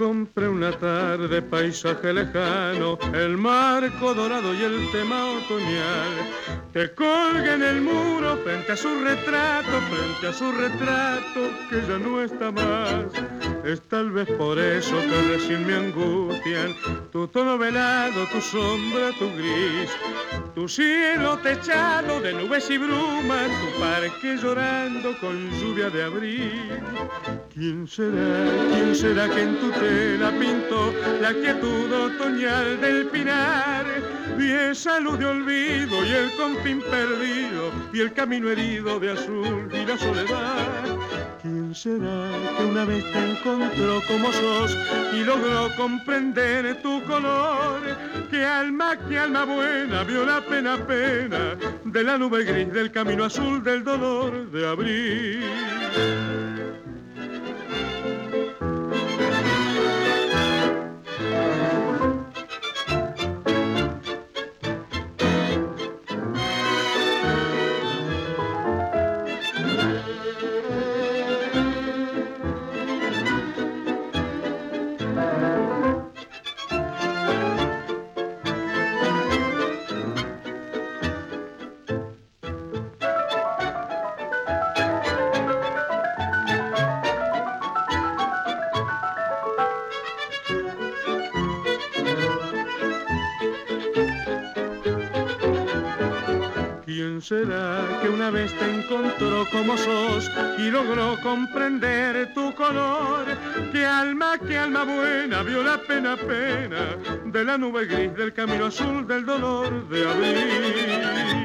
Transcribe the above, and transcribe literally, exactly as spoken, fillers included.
compré una tarde, paisaje lejano, el marco dorado y el tema otoñal. Te colgué en el muro frente a su retrato, frente a su retrato que ya no está más. Es tal vez por eso que recién me angustian tu tono velado, tu sombra, tu gris, tu cielo techado de nubes y brumas, tu parque llorando con lluvia de abril. ¿Quién será, quién será que en tu tela pintó la quietud otoñal del pinar? Vi esa luz de olvido y el confín perdido y el camino herido de azul y la soledad. ¿Quién será que una vez te encontró como sos y logró comprender tu color? ¿Qué alma, qué alma buena vio la pena, pena de la nube gris del camino azul del dolor de abril? ¿Quién será que una vez te encontró como sos y logró comprender tu color? ¿Qué alma, qué alma buena vio la pena, pena de la nube gris del camino azul del dolor de abril?